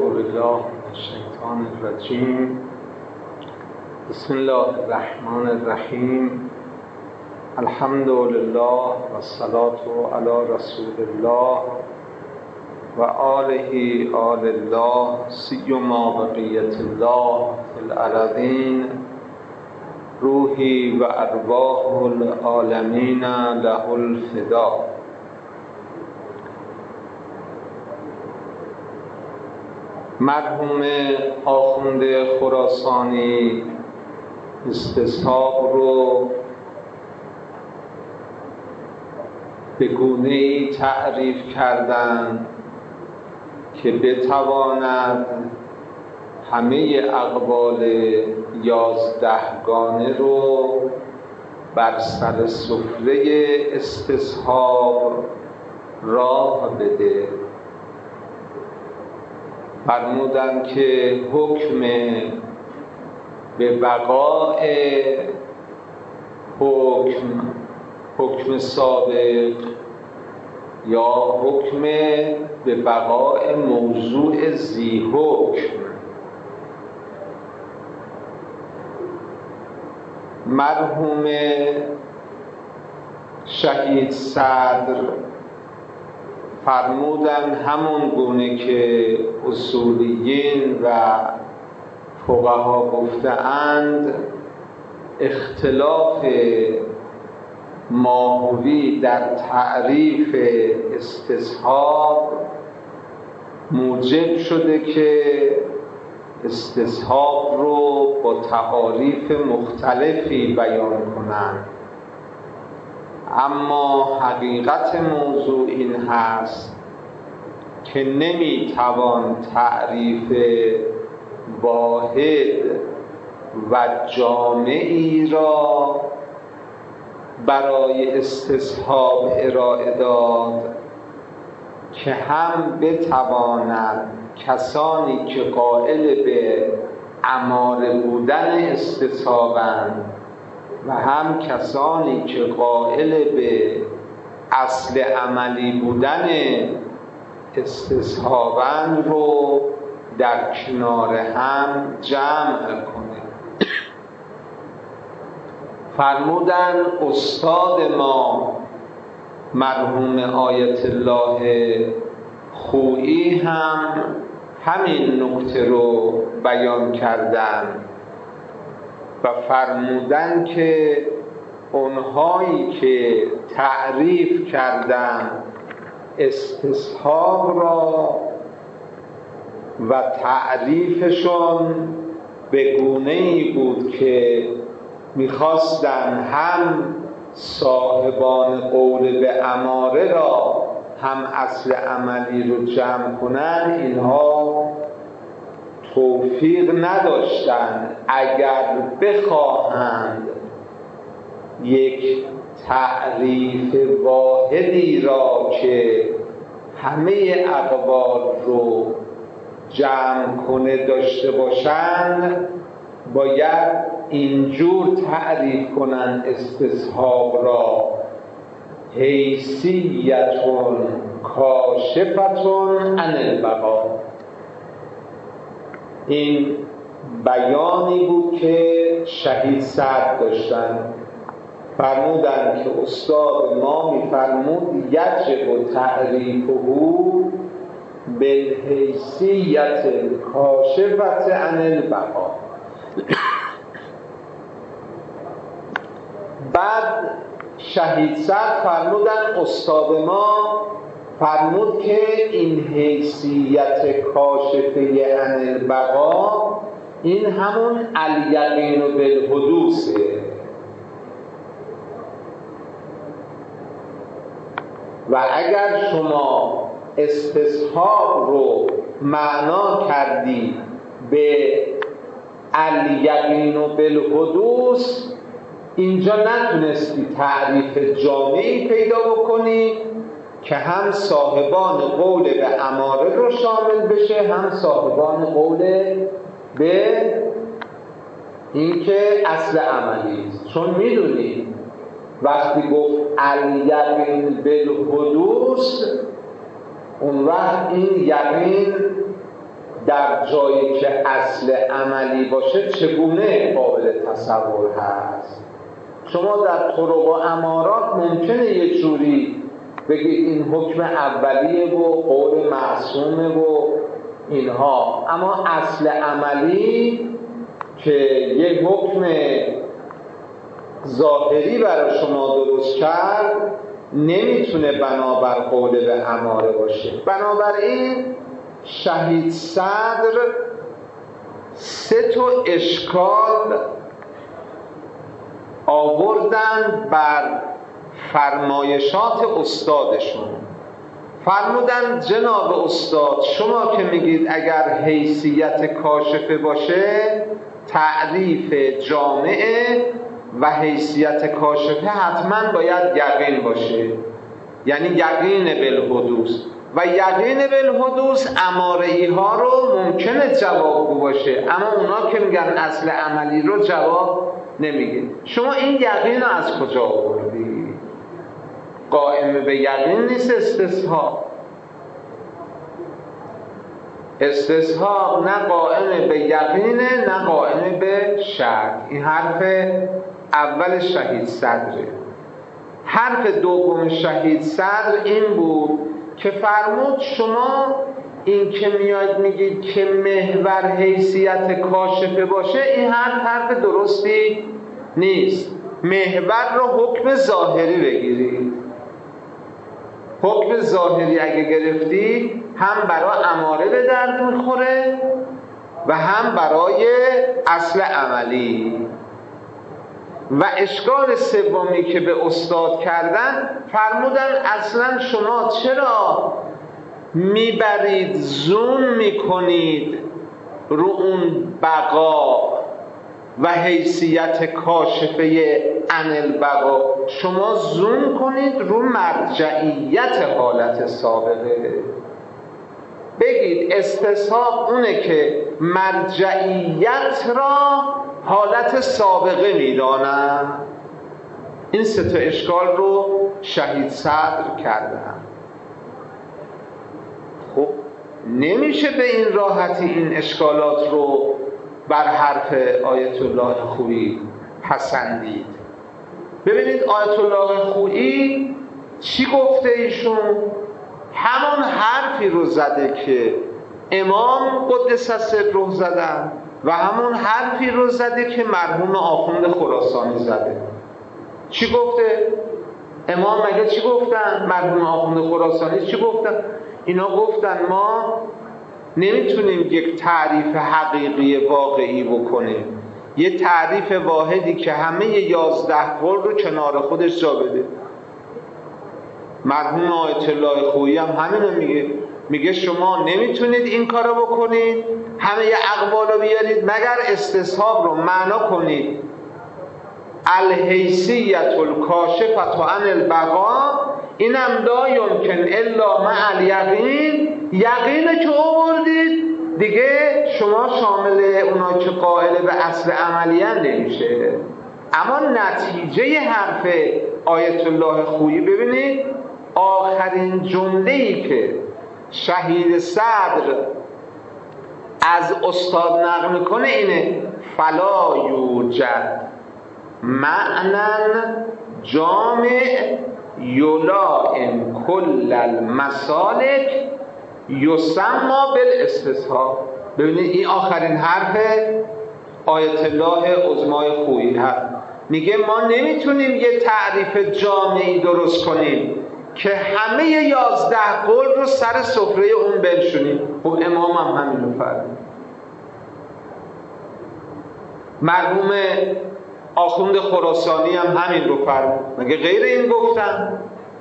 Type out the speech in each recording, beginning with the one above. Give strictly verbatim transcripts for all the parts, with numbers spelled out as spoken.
بالله من الشیطان الرجیم. بسم الله الرحمن الرحیم. الحمد لله و الصلاة علی رسول الله و آله آل الله سیما بقیت الله فی الارضین. روحی و ارواح العالمین له الفدا. مرحوم آخوند خراسانی استصحاب رو به گونه‌ای تعریف کردند که بتواند همه اقوال یازدهگانه رو بر سر سفره استصحاب راه بده. فرمودند که حکم به بقاء حکم حکم سابق یا حکم به بقاء موضوع ذی حکم. مرحوم شهید صدر فرمودن همون گونه که اصولیین و فقها گفته‌اند اختلاف ماهوی در تعریف استصحاب موجب شده که استصحاب رو با تعاریف مختلفی بیان کنند، اما حقیقت موضوع این هست که نمیتوان تعریف واحد و جامعی را برای استصحاب ارائه داد که هم بتواند کسانی که قائل به اماره بودن استصحابند و هم کسانی که قائل به اصل عملی بودن استصحابند رو در کنار هم جمع کنه. فرمودن استاد ما مرحوم آیت الله خویی هم همین نکته رو بیان کردن و فرمودن که اونهایی که تعریف کردن استصحاب را و تعریفشون به گونه‌ای بود که میخواستن هم صاحبان قول به اماره را هم اصل عملی رو جمع کنن، اینها توفیق نداشتند اگر بخواهند یک تعریف واحدی را که همه اقوال رو جمع کنه داشته باشند، باید اینجور تعریف کنند استصحاب را: حیثیتون کاشفتون عن البقا. این بیانی بود که شهید صدر داشتن. فرمودن که استاد ما میفرمود یجب تعریفه بالحیثیت کاشفت عن البقا. بعد شهید صدر فرمودن استاد ما فرمود که این حیثیت کاشفه عن البقا این همون الیقین بالحدوثه. و اگر شما استصحاب رو معنا کردی به الیقین بالحدوث، اینجا نتونستی تعریف جامعی پیدا بکنی که هم صاحبان قول به اماره رو شامل بشه، هم صاحبان قول به اینکه اصل عملی است. چون میدونید وقتی گفت در جایی که اصل عملی باشه چگونه قابل تصور هست؟ شما در طرق و امارات ممکنه یه جوری بگید این حکم اولیه و قول معصومه و اینها، اما اصل عملی که یه حکم ظاهری برای شما درست کرد نمیتونه بنابر قول به اماره باشه. بنابراین شهید صدر سه تا اشکال آوردن بر فرمایشات استادشون. فرمودن جناب استاد شما که میگید اگر حیثیت کاشفه باشه تعریف جامعه و حیثیت کاشفه حتما باید یقین باشه، یعنی یقین بالحدوث، و یقین بالحدوث اماره‌ای ها رو ممکنه جوابگو باشه، اما اونا که میگن اصل عملی رو جواب نمیگه. شما این یقین رو از کجا آوردی؟ قائم به یقین نیست استصحاب. استصحاب نه قائم به یقینه نه قائم به شک. این حرف اول شهید صدره. حرف دوم شهید صدر این بود که فرمود شما این که میاد میگید که محور حیثیت کاشفه باشه، این حرف حرف درستی نیست. محور رو حکم ظاهری بگیرید. حکم ظاهری اگه گرفتی هم برای اماره به درد میخوره و هم برای اصل عملی. و اشکال سومی که به استاد کردن فرمودن اصلا شما چرا میبرید زوم میکنید رو اون بقا و حیثیت کاشفه عن البقا؟ شما زوم کنید رو مرجعیت حالت سابقه. بگید استصحاب اونه که مرجعیت را حالت سابقه میدانن. این سه تا اشکال رو شهید صدر کردن. خب نمیشه به این راحتی این اشکالات رو بر حرف آیت الله خویی پسندید. ببینید آیت الله خویی چی گفته ایشون؟ همون حرفی رو زده که امام قدس سره زدن و همون حرفی رو زده که مرحوم آخوند خراسانی زده. چی گفته؟ امام مگه چی گفتن؟ مرحوم آخوند خراسانی چی گفتن؟ اینا گفتن ما نمیتونیم یک تعریف حقیقی واقعی بکنیم، یه تعریف واحدی که همه یازده قول رو کنار خودش جا بده. مرحوم آیت الله خویی هم همینو میگه، میگه شما نمیتونید این کارو بکنید، همه اقوال رو بیارید مگر استصحاب رو معنا کنید الحیثیت الکاشفة عن البقا، اینم لا یمکن الا مع الیقین. یقینه که آوردید دیگه شما شامل اونا که قائل به اصل عملیه نمیشه. اما نتیجه حرف آیت الله خویی ببینید، آخرین جمله‌ای که شهید صدر از استاد نقل میکنه اینه: فلا یوجد معنی جامع یلائم کل المسالک یسمى بالاستصحاب. ببینید این آخرین حرف آیت الله عظمای خویی هست. میگه ما نمیتونیم یه تعریف جامعی درست کنیم که همه یازده قول رو سر سفره اون بنشونیم. خب امام هم همین رو فرمود، مرحوم آخوند خراسانی هم همین رو فرمود. مگه غیر این گفتن؟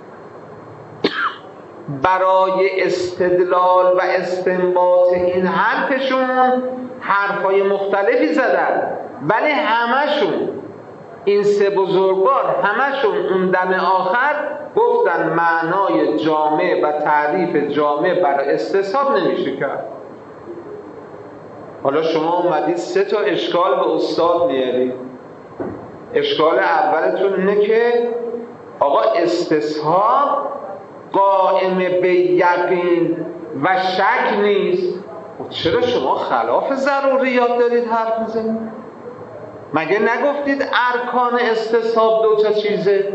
برای استدلال و استنباط این حرفشون حرفای مختلفی زدن، ولی همشون این سه بزرگوار همشون اون دم آخر گفتن معنای جامع و تعریف جامع برای استصحاب نمیشه کرد. حالا شما اومدید سه تا اشکال به استاد میارید. اشکال اولتون اینه که آقا استصحاب قائم به یقین و شک نیست. چرا شما خلاف ضروریات دارید حرف میزنید؟ مگه نگفتید ارکان استصحاب دو تا چیزه؟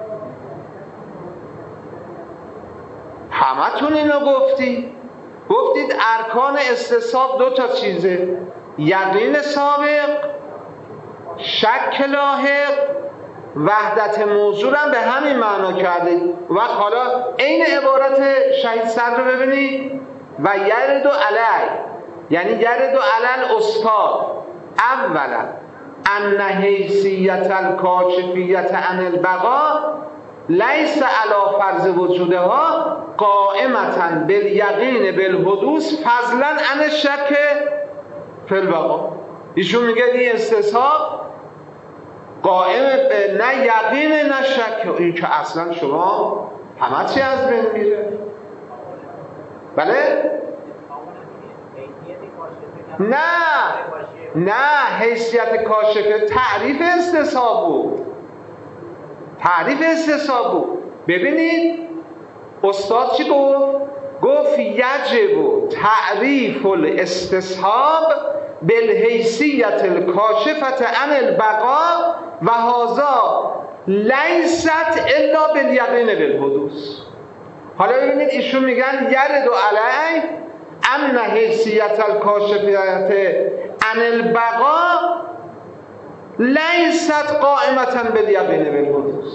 همتون اینو گفتید. گفتید ارکان استصحاب دو تا چیزه، یقین سابق، شک لاحق، وحدت موضوع هم به همین معنا کردید. و حالا این عبارت شهید صدر رو ببینید، و یرد و علی، یعنی یرد و علی الاستاد اولا ان حیثیت الکاشفیت عن البقا لیس علی فرض وجودها قائمتا بالیقین بالحدوث فضلا عن الشک فی البقا. ایشون میگه این استصحاب قائم به نه یقین نه شک، این که اصلا شما همه چی از بین میره. بله؟ نه نه حیثیت کاشفه تعریف استصحاب بود، تعریف استصحاب بود. ببینید استاد چی گفت؟ گفت یجب تعریف الاستصحاب بالحیثیت الکاشفت عن البقا و هذا لیست الا بالیقین بالحدوث. حالا ببینید ایشون میگن یرد و علی ان حیثیت الکاشفیت عن البقا لیست قائمتا بالیقین بالحدوث.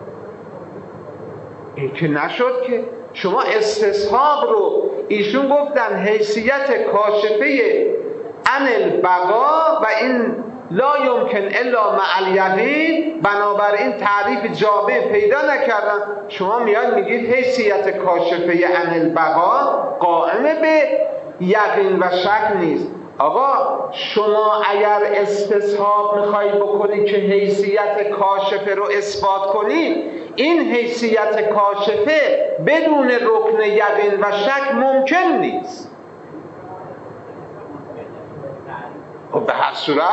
این که نشد که. شما استصحاب رو ایشون گفتن حیثیت کاشفه عن البقا و این لا یمکن الا مع الیقین، بنابراین تعریف جامع پیدا نکردن. شما میاد میگید حیثیت کاشفه عن البقا قائم به یقین و شک نیست. آقا شما اگر استصحاب میخوایی بکنی که حیثیت کاشفه رو اثبات کنی، این حیثیت کاشفه بدون رکن یقین و شک ممکن نیست. خب به هر صورت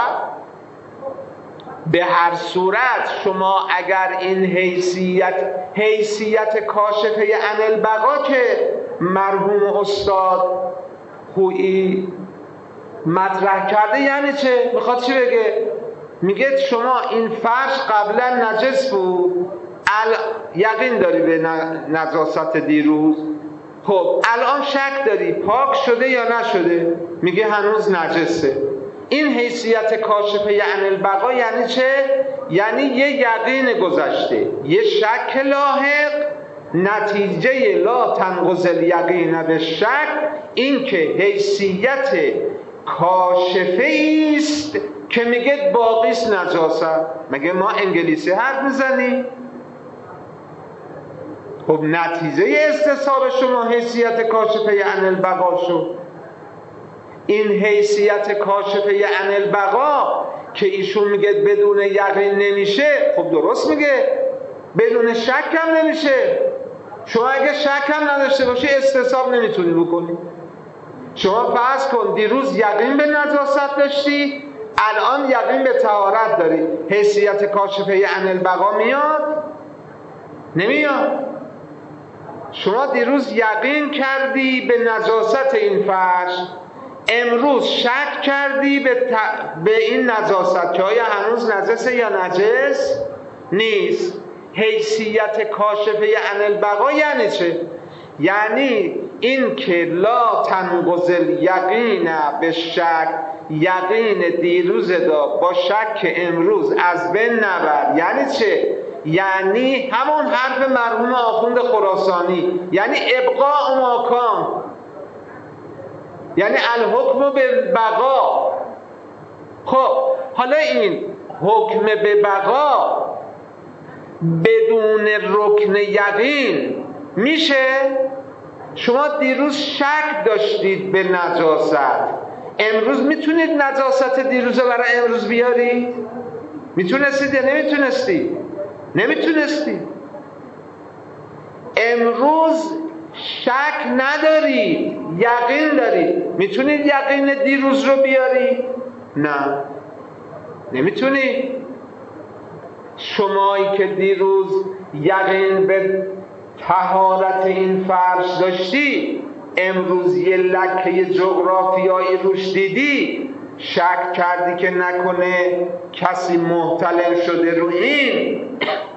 به هر صورت شما اگر این حیثیت حیثیت کاشفه عن البقا که مرحوم استاد خویی مطرح کرده یعنی چه؟ میخواد چی بگه؟ میگه شما این فرش قبلا نجس بود، یقین داری به نجاست دیروز، خب الان شک داری پاک شده یا نشده؟ میگه هنوز نجسه. این حیثیت کاشفه عن البقا یعنی چه؟ یعنی یه یقین گذشته، یه شک لاحق، نتیجه لا تنقض الیقین بالشک، این که حیثیت کاشفه است که میگه باقی است نجاست. مگه ما انگلیسی حرف میزنیم؟ خب نتیجه استصحاب شما حیثیت کاشفه عن البقا شد. این حیثیت کاشفه عن البقا که ایشون میگه بدون یقین نمیشه، خب درست میگه، بدون شک هم نمیشه. شما اگه شک هم نداشته باشی استصحاب نمیتونی بکنی. شما فرض کن دیروز یقین به نجاست داشتی، الان یقین به طهارت داری، حیثیت کاشفه عن البقا میاد؟ نمیاد. شما دیروز یقین کردی به نجاست این فرش، امروز شک کردی به, ت... به این نجاست که آیا هنوز نجسه یا نجس نیست. حیثیت کاشفه عن البقا یعنی چه؟ یعنی این که لا تنقض الیقین بالشک، یقین دیروز دا با شک امروز از بین نبر. یعنی چه؟ یعنی همون حرف مرحوم آخوند خراسانی، یعنی ابقاء ماکان، یعنی الحکم بالبقا. خب حالا این حکم به بقا بدون رکن یقین میشه؟ شما دیروز شک داشتید به نجاست، امروز میتونید نجاست دیروز برای امروز بیارید؟ میتونستید یا نمیتونستید؟ نمیتونستید. امروز شک ندارید، یقین دارید، میتونید یقین دیروز رو بیارید؟ نه نمیتونید. شمایی که دیروز یقین به طهارت این فرش داشتی، امروز یه لکه جغرافیایی روش دیدی شک کردی که نکنه کسی محتلم شده رو این،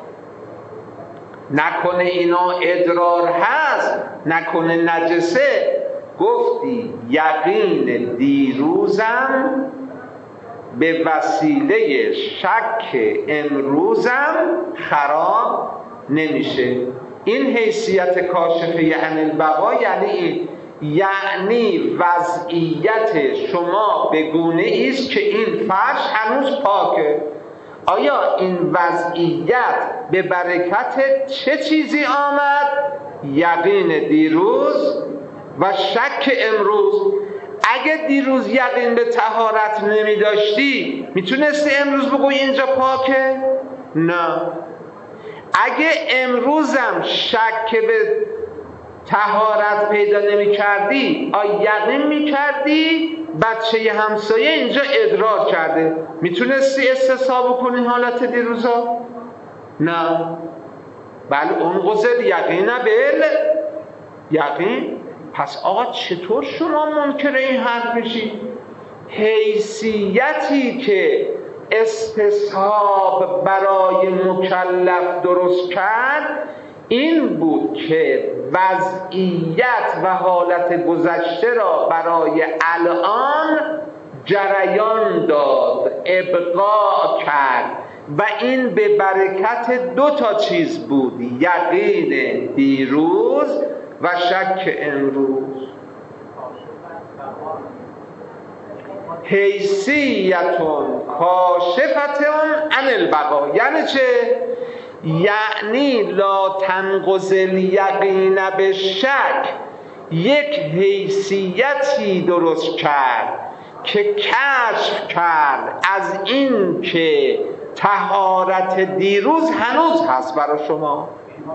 نکنه اینا ادرار هست، نکنه نجسه، گفتی یقین دیروزم به وسیله شک امروزم خراب نمیشه. این حیثیت کاشفه عن البقا یعنی این، یعنی وضعیت شما به گونه است که این فرش هنوز پاکه. آیا این وضعیت به برکت چه چیزی آمد؟ یقین دیروز و شک امروز. اگه دیروز یقین به طهارت نمی داشتی میتونستی امروز بگوی اینجا پاکه؟ نه. اگه امروزم شک به طهارت پیدا نمی کردی، آیا یقین می کردی بچه همسایه اینجا ادرار کرده، میتونستی استصحاب کنی حالت دیروزا؟ نه. بله اون قصد یقینه بل یقین. پس آقا چطور شما منکر این حرف میشید؟ حیثیتی که استصحاب برای مکلف درست کرد این بود که وضعیت و حالت گذشته را برای الان جریان داد، ابقا کرد و این به برکت دو تا چیز بود، یقین دیروز و شک امروز. حیثیتون کاشفتون عن البقا یعنی چه؟ یعنی لا تنقض الیقین به شک، یک حیثیتی درست کرد که کشف کرد از این که طهارت دیروز هنوز هست برای شما.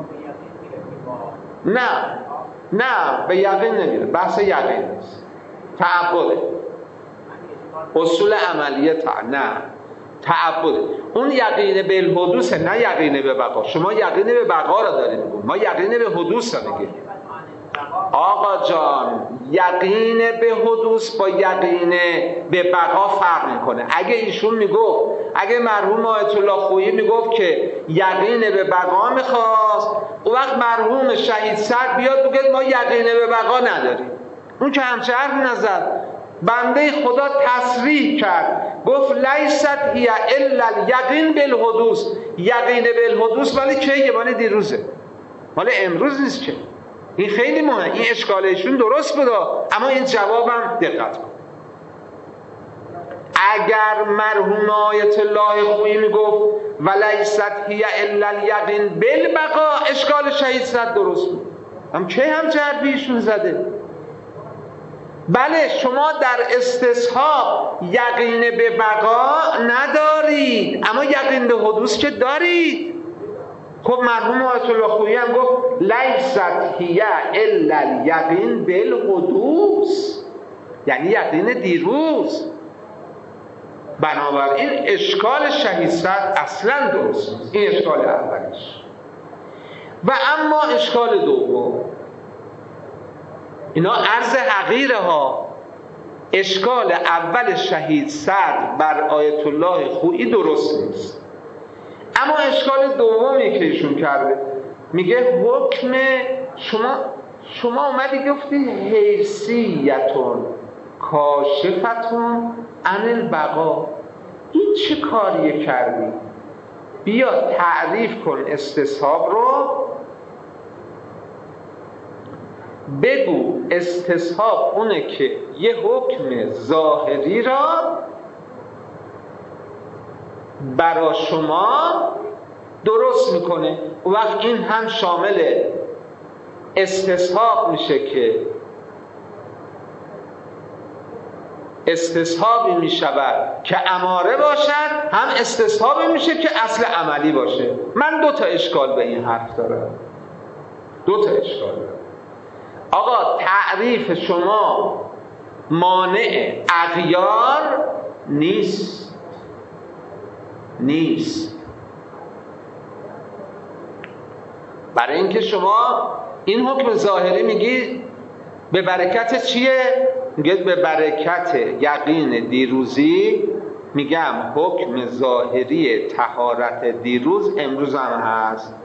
نه نه به یقین نمیره، بحث یقین نیست، تعبده، اصول عملیه تا نه تعبده. اون یقین به الحدوث نه یقین به بقا. شما یقین به بقا را داریم میگیم، ما یقین به حدوث را میگیم. آقا جان یقین به حدوث با یقین به بقا فرق میکنه. اگه ایشون میگفت، اگه مرحوم آیت الله خویی میگفت که یقین به بقا میخواست، اون وقت مرحوم شهید سعد بیاد بگه ما یقین به بقا نداریم. اون که همچه حرف نزد. بنده خدا تصریح کرد گفت لیست هی الا الیقین بالحدوث، یقین بالحدوث ولی که مال دیروزه، مال امروز نیست. که این خیلی مهمه، این اشکالشون درست بود، اما این جوابم دقت کن. اگر مرحوم آیت الله خویی میگفت ولیست هی الا الیقین بالبقا، اشکال شهید صد درست بود. هم که هم جربیشون زده. بله شما در استصحاب یقین به بقا ندارید، اما یقین به حدوث که دارید. خب مرحوم آیت الله خویی هم گفت لیست هی الا الیقین بالحدوث، یعنی یقین دیروز. بنابراین اشکال شهید صد اصلا درست نیست. این اشکال اولیش. و اما اشکال دوم، اینا عرض حقیره ها. اشکال اول شهید صدر بر آیت الله خویی درست نیست، اما اشکال دومی که ایشون کرده میگه حکم شما شما اومدی گفتی حیثیتون کاشفتون عن البقا. این چه کاریه کردی؟ بیا تعریف کن استصحاب رو، بگو استصحاب اونه که یه حکم ظاهری را برای شما درست میکنه. و وقت این هم شامل استصحاب میشه که استصحابی میشود که اماره باشد، هم استصحابی میشه که اصل عملی باشه. من دو تا اشکال به این حرف دارم، دو تا اشکال دارم. آقا تعریف شما مانع اغیار نیست نیست برای اینکه شما این حکم ظاهری میگی به برکت چیه؟ میگه به برکت یقین دیروزی، میگم حکم ظاهری طهارت دیروز امروز هم هست.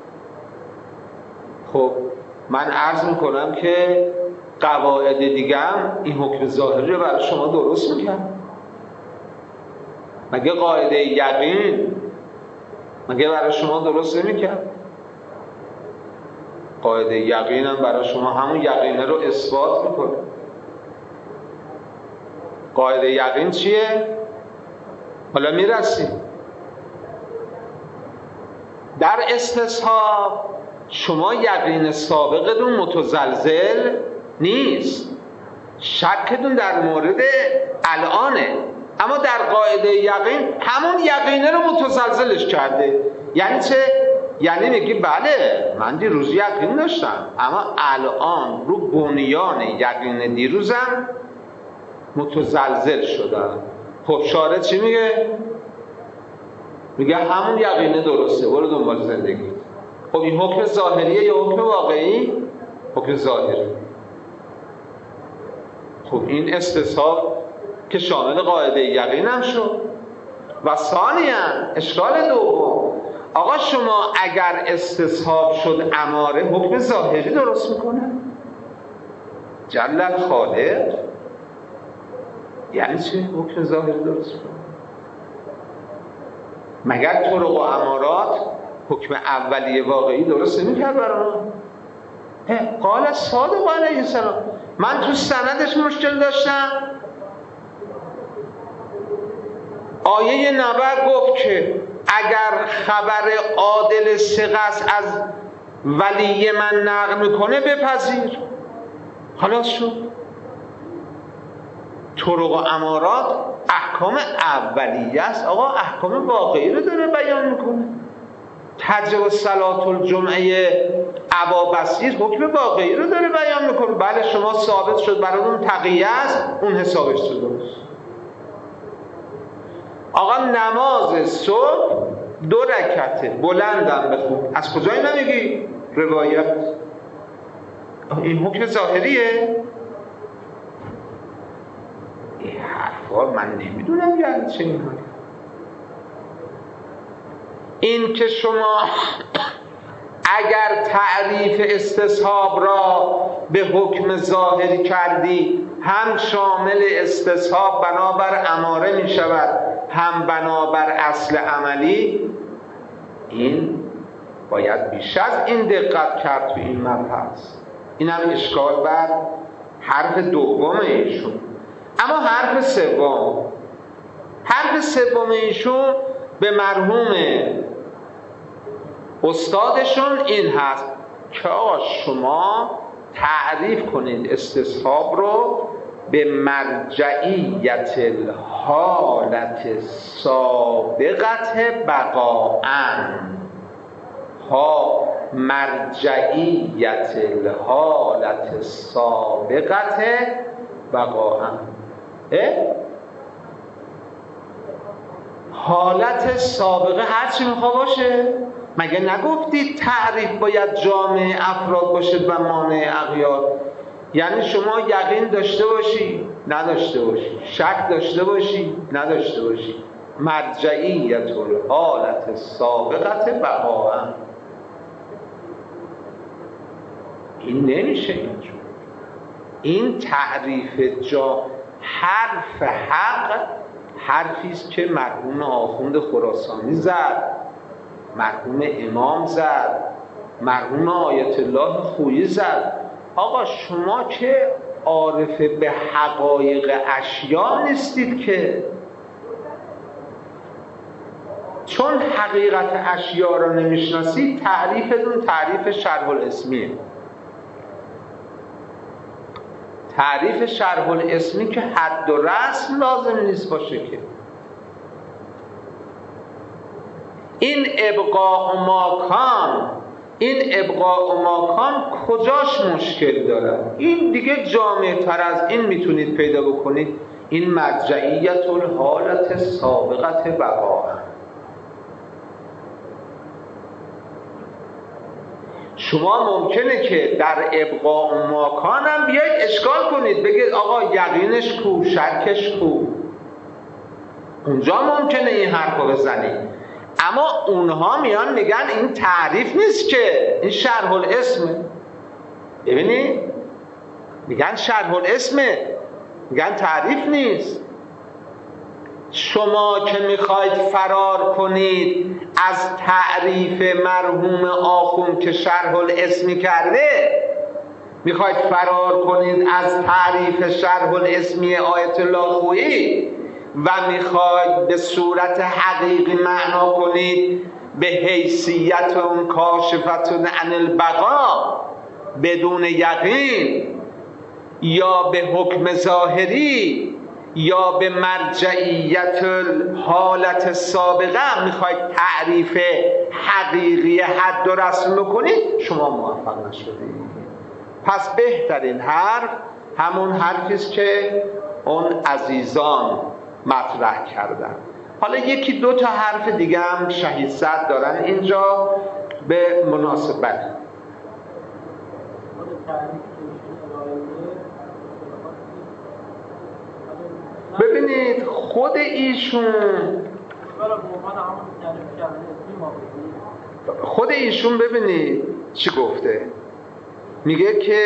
خب من عرض میکنم که قواعد دیگه هم این حکم ظاهری رو برای شما درست میکنم. مگه قاعده یقین مگه برای شما درست نمیکنم؟ قاعده یقین هم برای شما همون یقینه رو اثبات میکنه. قاعده یقین چیه؟ حالا میرسیم. در استصحاب شما یقین سابقتون متزلزل نیست، شکتون در مورد الانه، اما در قاعده یقین همون یقینه رو متزلزلش کرده. یعنی چه؟ یعنی میگی بله من دیروز یقین داشتم، اما الان رو بنیان یقین دیروزم متزلزل شدم. خب شارع چی میگه؟ میگه همون یقینه درسته، برو دنبال زندگی. خب این حکم ظاهریه یا حکم واقعی؟ حکم ظاهری. خب این استصحاب که شامل قاعده یقین هم شد. و ثانیاً اشکال دوم، آقا شما اگر استصحاب شد اماره، حکم ظاهری درست میکنه؟ جل الخالق. یعنی چه حکم ظاهری درست میکنه؟ مگر طرق و امارات حکم اولیه واقعی درست نمیکرد برای ما؟ قال صادق علیه السلام. من تو سندش مشکل داشتم، آیه نبأ گفت که اگر خبر عادل ثقه از ولی من نقل میکنه بپذیر. خلاص شد. طرق و امارات احکام اولیه است آقا، احکام واقعی رو داره بیان میکنه. تجب صلات الجمعه ابا بصیر حکم واقعی رو داره بیان میکنه. بله شما ثابت شد برای اون تقیه است، اون حسابش شد درست. آقا نماز صبح دو رکعته بلندم بخون، از کجای نمیگی؟ روایت. این حکم ظاهریه؟ این حرفا من نمیدونم یعنی چه این حرف. این که شما اگر تعریف استصحاب را به حکم ظاهری کردی، هم شامل استصحاب بنابر اماره می شود، هم بنابر اصل عملی، این باید بیش از این دقت کرد تو این مبحث. این هم اشکال بر حرف دوم ایشون. اما حرف سوم حرف سوم ایشون به مرحوم استادشون این هست که آقا شما تعریف کنید استصحاب رو به مرجعیت الحالت سابقت بقاءً. ها مرجعیت الحالت سابقت بقاءً. حالت سابقه هر چی میخوا باشه؟ مگه نگفتید تعریف باید جامع افراد باشه و مانع اغیار؟ یعنی شما یقین داشته باشی نداشته باشی، شک داشته باشی نداشته باشی، مرجعیت الحالت سابقت بقاءً. این نمیشه اینجور. این تعریف جا حرف حق حرفیست که مرحوم آخوند خراسانی زد، مرحوم امام زد، مرحوم آیت الله خویی زد. آقا شما که عارف به حقایق اشیا نیستید که، چون حقیقت اشیا را نمیشناسید تعریفتون تعریف شرح الاسمیه. تعریف شرح الاسمی که حد و رسم لازم نیست باشه که. این ابقاء ماکان این ابقاء ماکان کجاش مشکل داره؟ این دیگه جامع تر از این میتونید پیدا بکنید. این مرجعیت الحالت سابقت بقاء. شما ممکنه که در ابقاء و ماکان هم بیاید اشکال کنید، بگید آقا یقینش کو، شکش کو. اونجا ممکنه این حرف رو بزنید، اما اونها میان میگن این تعریف نیست که، این شرح الاسمه. ببینید میگن شرح الاسمه، میگن تعریف نیست. شما که میخواید فرار کنید از تعریف مرحوم آخوند که شرح الاسمی کرده، میخواید فرار کنید از تعریف شرح الاسمی آیت الله خویی و میخواید به صورت حقیقی معنا کنید به حیثیت اون کاشفتون عن البقا بدون یقین، یا به حکم ظاهری، یا به مرجعیت حالت سابقه میخواید تعریف حقیقی حد و رسم بکنید، شما موفق نشدید. پس بهترین حرف همون حرفیست که اون عزیزان مطرح کردن. حالا یکی دو تا حرف دیگه هم شهید سعد دارن اینجا به مناسبت. ببینید خود ایشون خود ایشون ببینید چی گفته، میگه که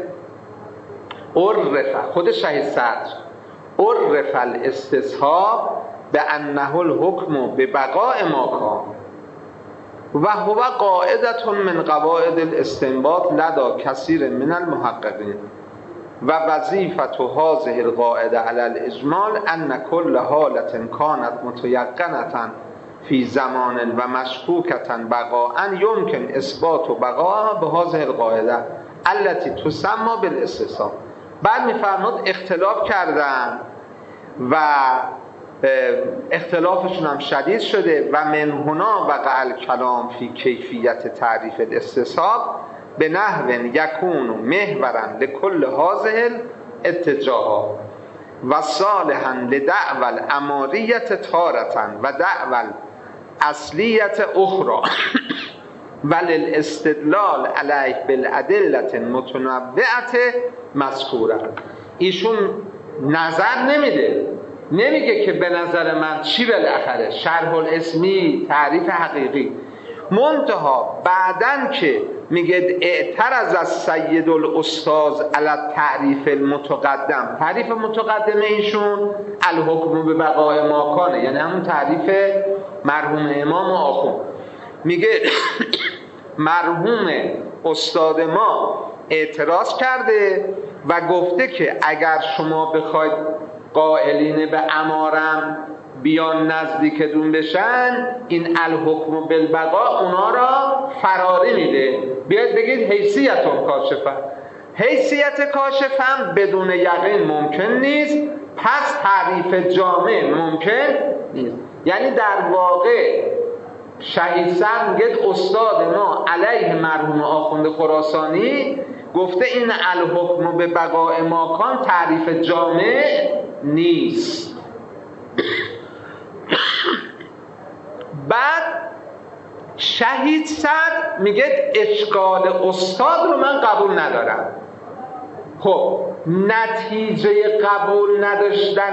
عرف، خود شهید سعد عرف الاستصحاب به انه الحکم به بقاء ما کان و هو قاعدة من قواعد الاستنباط لدى کثیر من المحققین و وظیفة هذه القاعده علی الاجمال ان كل حالة كانت متيقنة في زمان و مشکوکة بقاء يمكن اثبات بقاء بهذه القاعده التي تسمى بالاستصحاب. بعد میفرماد اختلاف کردن و اختلافشون هم شدید شده و من هنا وقع الکلام فی کیفیت تعریف الاستصحاب به نحو یکون محورا لکل هذه الاتجاهات و صالحا لدعوى الاماریت تارة و دعوى الاصلیت اخرى و للاستدلال علیه بالادله المتنوعه مذکوره. ایشون نظر نمیده، نمیگه که به نظر من چی بالاخره شرح الاسمی تعریف حقیقی، منتها بعدن که میگه اعترض از سید الاستاذ علی تعریف المتقدم، تعریف متقدم ایشون الحکم به بقاء ما کان، یعنی همون تعریف مرحوم امام آخوند. میگه مرحوم استاد ما اعتراض کرده و گفته که اگر شما بخواید قائلین به امارم بیان نزدیکتون بشن، این الحکم بالبقاء اونا را فراری میده. بیاید بگید حیثیتون کاشفه، حیثیت کاشف هم بدون یقین ممکن نیست، پس تعریف جامع ممکن نیست. یعنی در واقع شهید سعد میگه استاد ما علیه مرحوم آخوند خراسانی گفته این الحکم به بقاء ما کان تعریف جامع نیست. بعد شهید سعد میگه اشکال استاد رو من قبول ندارم. خب نتیجه قبول نداشتن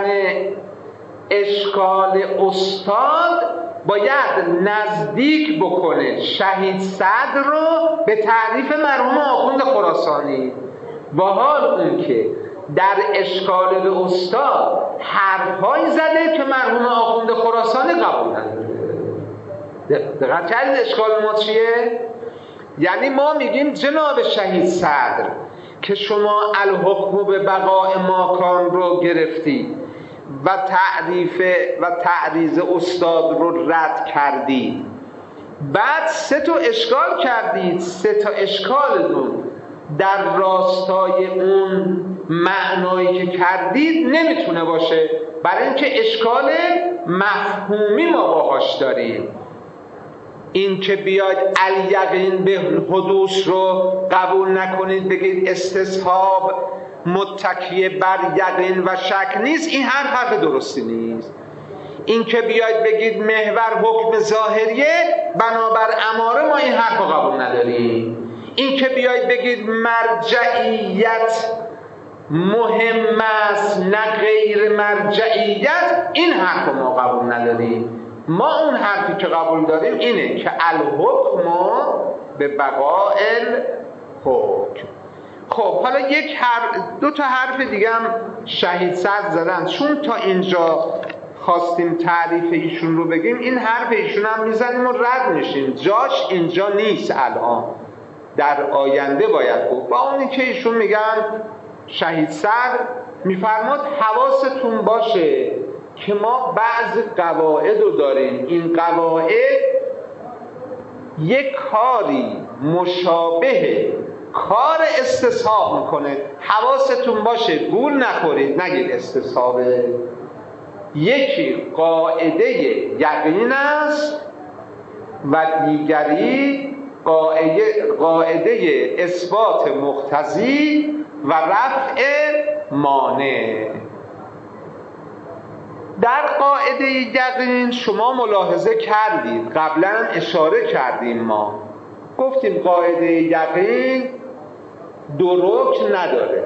اشکال استاد باید نزدیک بکنه شهید سعد رو به تعریف مرحوم آخوند خراسانی، با حال اون که در اشکال به استاد حرفهایی زده که مرحوم آخوند خراسانی قبول نداره. دقت کردید اشکال ما چیه؟ یعنی ما میگیم جناب شهید صدر که شما الحکم به بقاء ما کان رو گرفتید و تعریف و تعریض استاد رو رد کردید، بعد سه تا اشکال کردید، سه تا اشکالتون در راستای اون معنایی که کردید نمیتونه باشه، برای اینکه اشکال مفهومی ما باهاش داریم. این که بیاید الیقین به حدوث رو قبول نکنید، بگید استصحاب متکی بر یقین و شک نیست، این هر حرف درستی نیست. این که بیاید بگید محور حکم ظاهریه بنابر اماره، ما این حرف رو قبول نداریم. این که بیاید بگید مرجعیت مهم است نه غیر مرجعیت، این حرف ما قبول نداریم. ما اون حرفی که قبول داریم اینه که الحکم به بقائل حکم. خب حالا یک حرف، دو تا حرف دیگه هم شهید صدر زدن، چون تا اینجا خواستیم تعریف ایشون رو بگیم، این حرف ایشون هم میزنیم و رد میشیم، جاش اینجا نیست الان، در آینده باید بود. با اونی که ایشون میگن شهید صدر میفرماد حواستون باشه که ما بعض قواعد رو داریم، این قواعد یک کاری مشابه کار استصحاب میکنه. حواستون باشه گول نخورید، نگید استصحابه. یکی قاعده یقین است و دیگری قاعده, قاعده اثبات مقتضی و رفع مانع. در قاعده یقین شما ملاحظه کردید، قبلا اشاره کردیم، ما گفتیم قاعده یقین دو رکن نداره.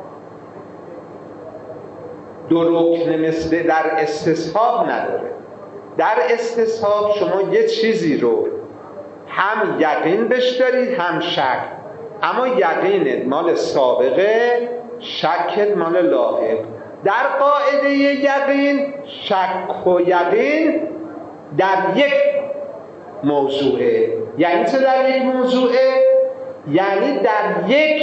دو رکن مثل در استصحاب نداره. در استصحاب شما یه چیزی رو هم یقین بش دارید هم شک، اما یقینت مال سابقه، شکت مال لاحق. در قاعده یقین شک و یقین در یک موضوعه. یعنی چه در یک موضوعه؟ یعنی در یک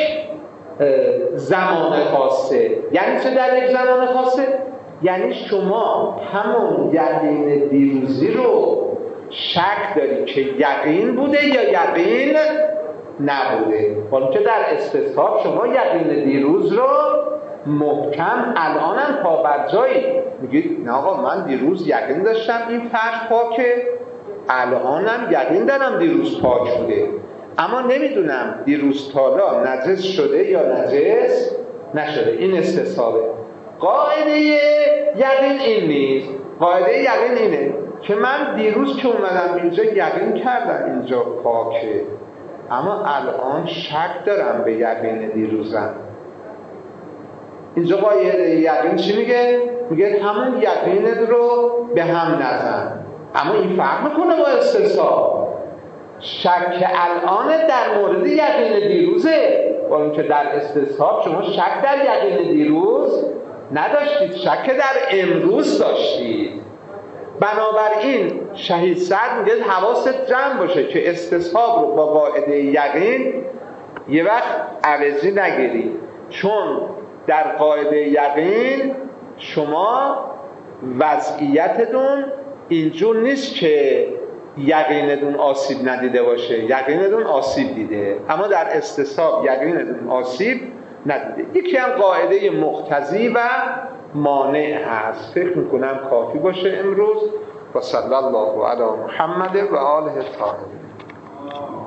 زمان خاصه. یعنی چه در یک زمان خاصه؟ یعنی شما همون یقین دیروزی رو شک داری که یقین بوده یا یقین نبوده، حالا که در استصحاب شما یقین دیروز رو محکم الانم پا بر جایی میگید نه آقا من دیروز یقین داشتم این فرش پاکه، الانم یقین دارم دیروز پاک بوده، اما نمیدونم دیروز تالا نجس شده یا نجس نشده. این استصحابه. قاعده یقین این نیست. قاعده یقین اینه که من دیروز که اومدم اینجا یقین کردم اینجا پاکه، اما الان شک دارم به یقین دیروزم. اینجا قاعده یقین چی میگه؟ میگه همون یقینت رو به هم نزن. اما این فرق میکنه با استصحاب. شک الان در مورد یقین دیروزه، با اینکه در استصحاب شما شک در یقین دیروز نداشتید، شک در امروز داشتید. بنابراین شهید صدر میگه حواست جمع باشه که استصحاب رو با قاعده یقین یه وقت عوضی نگیری، چون در قاعده یقین شما وضعیتتون اینجور نیست که یقینتون آسیب ندیده باشه، یقینتون آسیب دیده، اما در استصحاب یقینتون آسیب ندیده. یکی هم قاعده مقتضی و مانع هست. فکر میکنم کافی باشه امروز. و صلی الله علی محمد و آله الطاهرین.